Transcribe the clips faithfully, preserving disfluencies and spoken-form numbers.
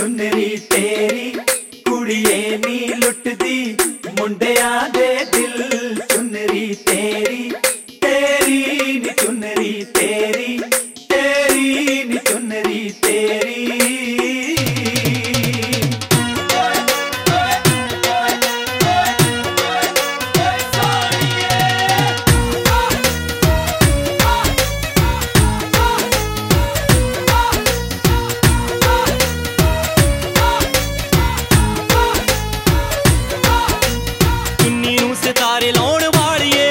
चुनरी तेरी कुड़िए नी लुटदी मुंडिया दे दिल। चुनरी तेरी तेरी नी चुनरी तेरी तेरी नी चुनरी तेरी। सितारे लाउण वालिए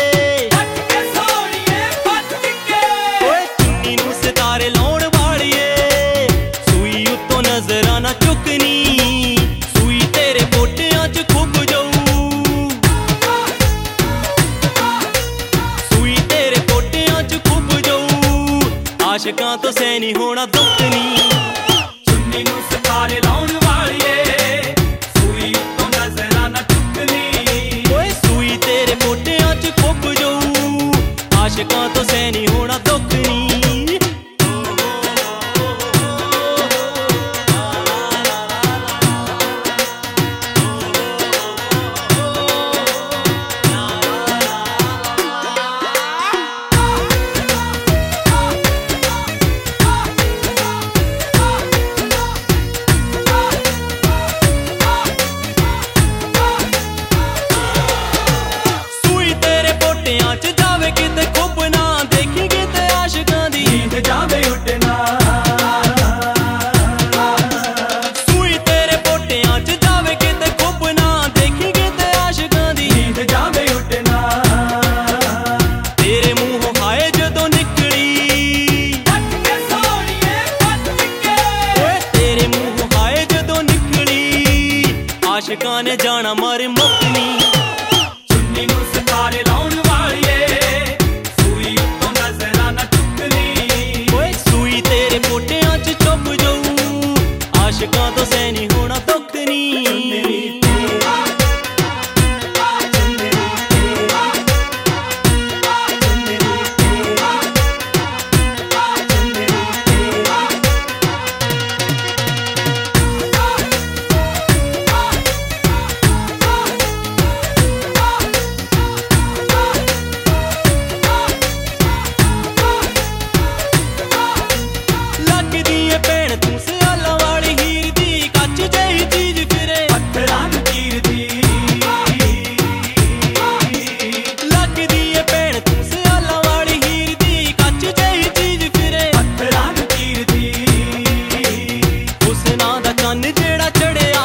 चुन्नी नूं सितारे लाउण वालिए सूई उत्तों नजरां ना चुकनी सूई तेरे पोटियां च खुब जाऊ सूई तेरे पोटियां च खुब जाऊ आशिकां तो सैनी होना दुख नी। चुन्नी नूं सितारे लाउण वालिए सूई उत्तों नजरां ना आशिकां तो सैनी होना दुख नी। सूई तेरे पोटियां च जावे किते खुब ना देखी किते आशिकां दी नींद जावे उठना। सूई तेरे पोटियां च जावे किते खुब ना देखी किते आशिकां दी नींद जावे उठना। तेरे मुंहों हाय जदों निकली तेरे मुंहों हाय जदों निकली आशिकां ने जाना मर मुकनी। चुन्नी नूं सितारे लाउण वालिए सूई उत्तों नजरां ना चुकनी ओए सूई तेरे पोटियां च चुभ जाऊ आशिकां तो सैनी होना दुख नी। चुनरी तेरी चुनरी तेरी चुनरी तेरी चुनरी तेरी। लगदी ऐ भैण तूं सियालां वाली हीर दी कच्च जही चीज फिरे पत्थरां नूं चीरदी। लगदी ऐ भैण तूं सियालां वाली हीर दी कच्च जही चीज फिरे पत्थरां नूं चीरदी। हुस्नां दा चन्न जेड़ा चढ़िया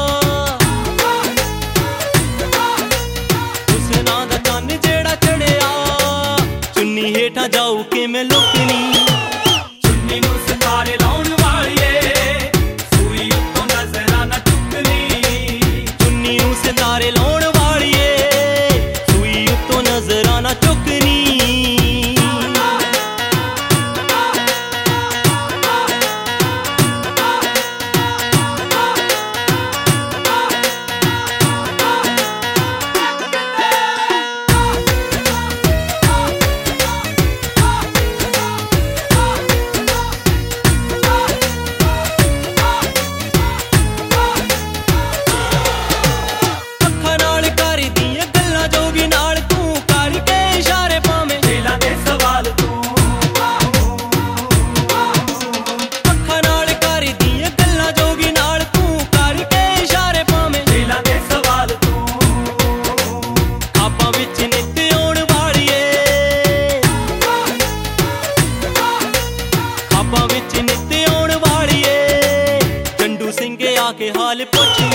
हुस्नां दा चन्न जेड़ा चढ़िया चुन्नी हेठां जाऊ किवें लुकनी। चुन्नी नूं सितारे लाउण वालिए सूई उत्तों नजरां ना चुकनी चुन्नी नूं सितारे लाउण वालिए सूई उत्तों नजरां ना चुकनी। के हाल पुछ